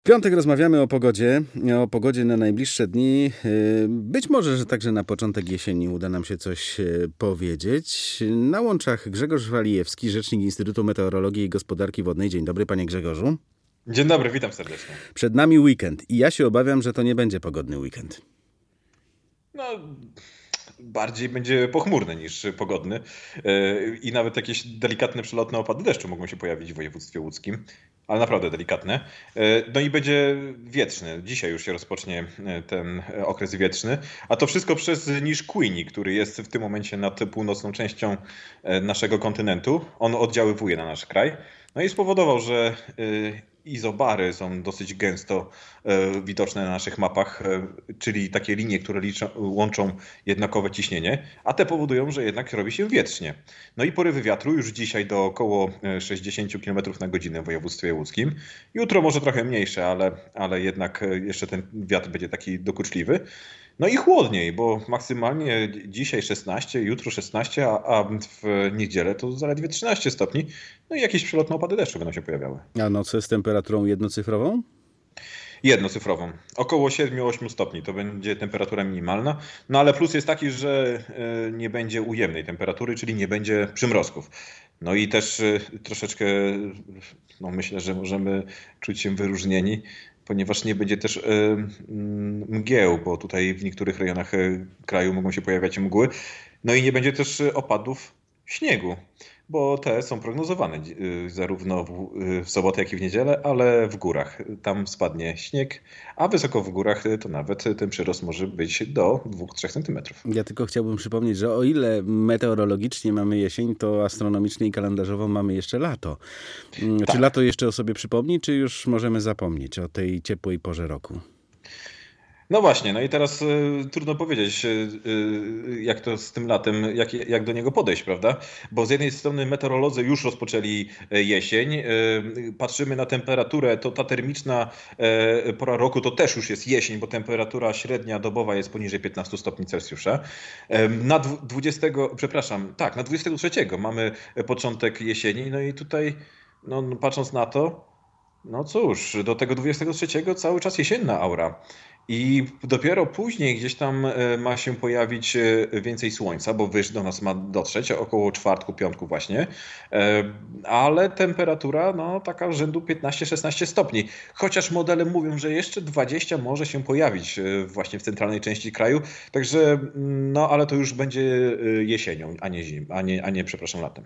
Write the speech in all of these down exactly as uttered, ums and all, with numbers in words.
W piątek rozmawiamy o pogodzie, o pogodzie na najbliższe dni. Być może, że także na początek jesieni uda nam się coś powiedzieć. Na łączach Grzegorz Walijewski, rzecznik Instytutu Meteorologii i Gospodarki Wodnej. Dzień dobry, panie Grzegorzu. Dzień dobry, witam serdecznie. Przed nami weekend i ja się obawiam, że to nie będzie pogodny weekend. No, bardziej będzie pochmurny niż pogodny i nawet jakieś delikatne przelotne opady deszczu mogą się pojawić w województwie łódzkim, ale naprawdę delikatne. No i będzie wietrzny. Dzisiaj już się rozpocznie ten okres wietrzny, a to wszystko przez niż Queenie, który jest w tym momencie nad północną częścią naszego kontynentu. On oddziaływuje na nasz kraj. No i spowodował, że izobary są dosyć gęsto e, widoczne na naszych mapach, e, czyli takie linie, które liczą, łączą jednakowe ciśnienie, a te powodują, że jednak robi się wietrznie. No i porywy wiatru już dzisiaj do około sześćdziesiąt kilometrów na godzinę w województwie łódzkim. Jutro może trochę mniejsze, ale, ale jednak jeszcze ten wiatr będzie taki dokuczliwy. No i chłodniej, bo maksymalnie dzisiaj szesnaście, jutro szesnaście, a, a w niedzielę to zaledwie trzynaście stopni. No i jakieś przelotne opady deszczu będą się pojawiały. A noce z temperaturą jednocyfrową? Jednocyfrową. Około siedem osiem stopni to będzie temperatura minimalna. No ale plus jest taki, że nie będzie ujemnej temperatury, czyli nie będzie przymrozków. No i też troszeczkę, no myślę, że możemy czuć się wyróżnieni, ponieważ nie będzie też mgieł, bo tutaj w niektórych rejonach kraju mogą się pojawiać mgły. No i nie będzie też opadów śniegu, bo te są prognozowane zarówno w sobotę, jak i w niedzielę, ale w górach. Tam spadnie śnieg, a wysoko w górach to nawet ten przyrost może być do dwóch do trzech centymetrów. Ja tylko chciałbym przypomnieć, że o ile meteorologicznie mamy jesień, to astronomicznie i kalendarzowo mamy jeszcze lato. Tak. Czy lato jeszcze o sobie przypomni, czy już możemy zapomnieć o tej ciepłej porze roku? No właśnie, no i teraz y, trudno powiedzieć, y, y, jak to z tym latem, jak, jak do niego podejść, prawda? Bo z jednej strony meteorolodzy już rozpoczęli jesień, y, patrzymy na temperaturę, to ta termiczna y, pora roku to też już jest jesień, bo temperatura średnia dobowa jest poniżej piętnaście stopni Celsjusza. Y, na dwudziestego, przepraszam, tak, na dwudziestego trzeciego mamy początek jesieni, no i tutaj, no, patrząc na to, no cóż, do tego dwudziestego trzeciego cały czas jesienna aura. I dopiero później gdzieś tam ma się pojawić więcej słońca, bo wyż do nas ma dotrzeć około czwartku, piątku właśnie. Ale temperatura no taka rzędu piętnaście szesnaście stopni. Chociaż modele mówią, że jeszcze dwadzieścia może się pojawić właśnie w centralnej części kraju. Także no ale to już będzie jesienią, a nie zim, a nie, a nie przepraszam latem.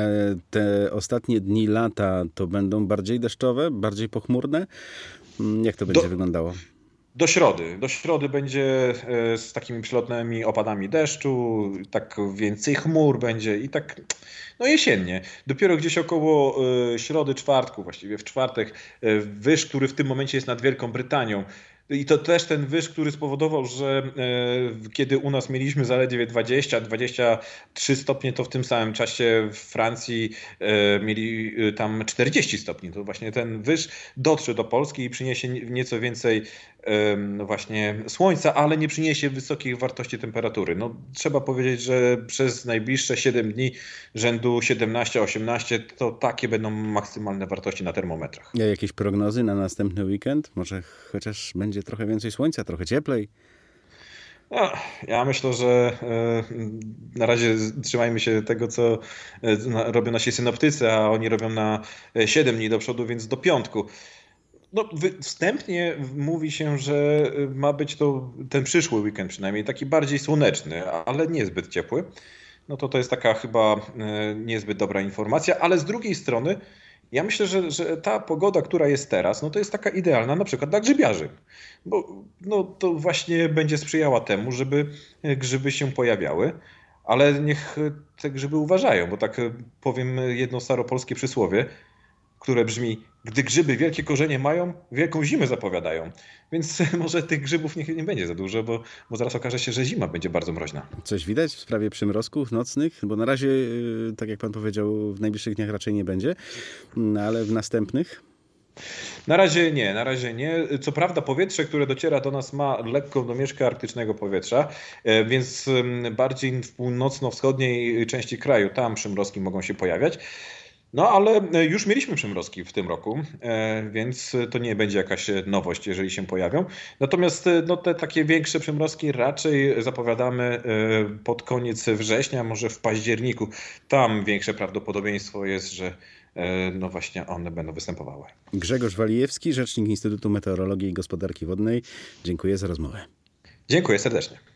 Te ostatnie dni lata to będą bardziej deszczowe, bardziej pochmurne? Jak to będzie do... wyglądało? Do środy. Do środy będzie z takimi przelotnymi opadami deszczu, tak więcej chmur będzie i tak no jesiennie. Dopiero gdzieś około środy, czwartku, właściwie w czwartek, wyż, który w tym momencie jest nad Wielką Brytanią. I to też ten wyż, który spowodował, że e, kiedy u nas mieliśmy zaledwie dwadzieścia dwadzieścia trzy stopnie, to w tym samym czasie w Francji e, mieli tam czterdzieści stopni. To właśnie ten wyż dotrze do Polski i przyniesie nieco więcej e, no właśnie słońca, ale nie przyniesie wysokich wartości temperatury. No, trzeba powiedzieć, że przez najbliższe siedem dni rzędu siedemnaście osiemnaście to takie będą maksymalne wartości na termometrach. A jakieś prognozy na następny weekend? Może chociaż będzie trochę więcej słońca, trochę cieplej? No, ja myślę, że na razie trzymajmy się tego, co robią nasi synoptycy, a oni robią na siedem dni do przodu, więc do piątku. No, wstępnie mówi się, że ma być to ten przyszły weekend przynajmniej taki bardziej słoneczny, ale niezbyt ciepły. No to to jest taka chyba niezbyt dobra informacja, ale z drugiej strony ja myślę, że, że ta pogoda, która jest teraz, no to jest taka idealna na przykład dla grzybiarzy, bo no to właśnie będzie sprzyjała temu, żeby grzyby się pojawiały, ale niech te grzyby uważają, bo tak powiem jedno staropolskie przysłowie, które brzmi: gdy grzyby wielkie korzenie mają, wielką zimę zapowiadają. Więc może tych grzybów nie, nie będzie za dużo, bo, bo zaraz okaże się, że zima będzie bardzo mroźna. Coś widać w sprawie przymrozków nocnych? Bo na razie, tak jak pan powiedział, w najbliższych dniach raczej nie będzie, ale w następnych? Na razie nie, na razie nie. Co prawda powietrze, które dociera do nas, ma lekką domieszkę arktycznego powietrza, więc bardziej w północno-wschodniej części kraju tam przymrozki mogą się pojawiać. No, ale już mieliśmy przymrozki w tym roku, więc to nie będzie jakaś nowość, jeżeli się pojawią. Natomiast no, te takie większe przymrozki raczej zapowiadamy pod koniec września, może w październiku. Tam większe prawdopodobieństwo jest, że no właśnie one będą występowały. Grzegorz Walijewski, rzecznik Instytutu Meteorologii i Gospodarki Wodnej. Dziękuję za rozmowę. Dziękuję serdecznie.